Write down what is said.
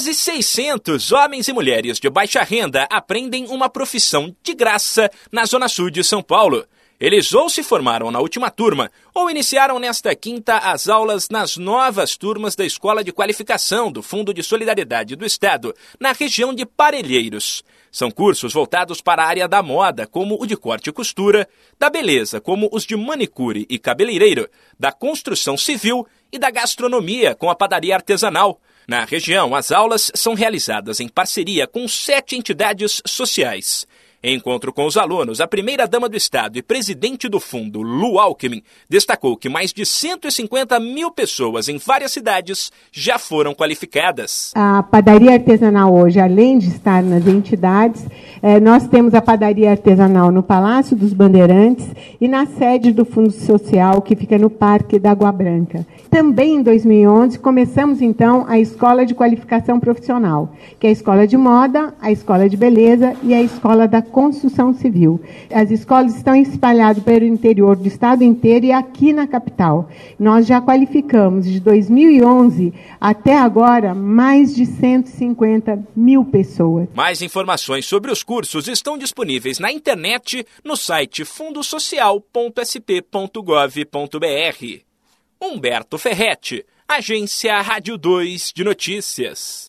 Quase 600 homens e mulheres de baixa renda aprendem uma profissão de graça na Zona Sul de São Paulo. Eles ou se formaram na última turma ou iniciaram nesta quinta as aulas nas novas turmas da Escola de Qualificação do Fundo de Solidariedade do Estado, na região de Parelheiros. São cursos voltados para a área da moda, como o de corte e costura, da beleza, como os de manicure e cabeleireiro, da construção civil e da gastronomia, com a padaria artesanal. Na região, as aulas são realizadas em parceria com 7 entidades sociais. Em encontro com os alunos, a primeira-dama do Estado e presidente do fundo, Lu Alckmin, destacou que mais de 150 mil pessoas em várias cidades já foram qualificadas. A padaria artesanal hoje, além de estar nas entidades, nós temos a padaria artesanal no Palácio dos Bandeirantes e na sede do Fundo Social, que fica no Parque da Água Branca. Também em 2011, começamos então a Escola de Qualificação Profissional, que é a Escola de Moda, a Escola de Beleza e a Escola da Construção Civil. As escolas estão espalhadas pelo interior do estado inteiro e aqui na capital. Nós já qualificamos de 2011 até agora mais de 150 mil pessoas. Mais informações sobre os cursos estão disponíveis na internet no site fundosocial.sp.gov.br. Humberto Ferretti, Agência Rádio 2 de Notícias.